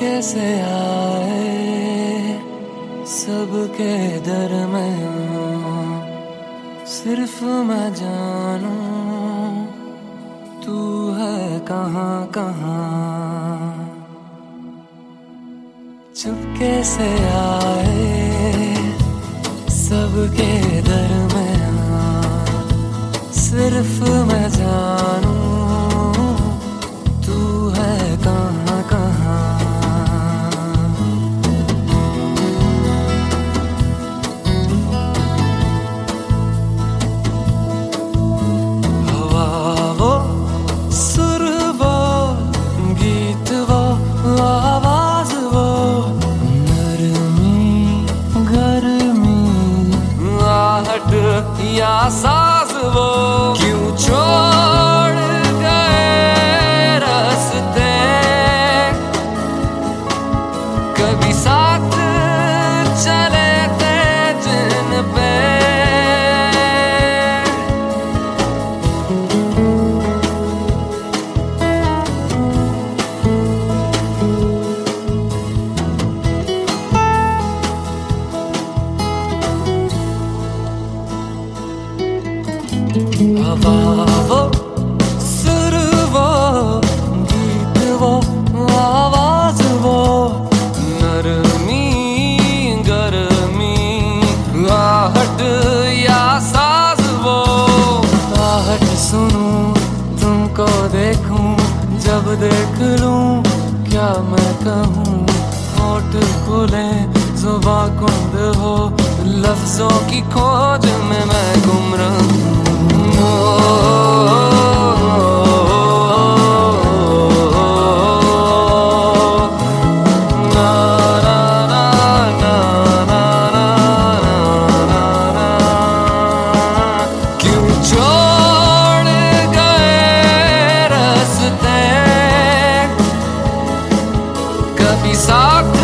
कैसे आए सबके दरमियां, सिर्फ मैं जानूं तू है कहाँ कहाँ। चुपके से आए सबके दरमियां, सिर्फ मैं जानूं तू है कहाँ कहाँ। हवा वो सुर वो गीत वो आवाज वो, नरमी गर्मी आहट या साज वो, क्यों छोड़ गए रास्ते कभी साथ चले थे जिन पे। हवा वो सुर वो गीत वो आवाज वो, नरमी गर्मी आहट या साज वो, आहट सुनूं तुमको देखूं जब देख लूं क्या मैं कहूं। होठ खुले जुबां कुंद हो, लफ्जों की खोज में मैं गुम रहूं। क्यों छोड़ गए रास्ते कभी साथ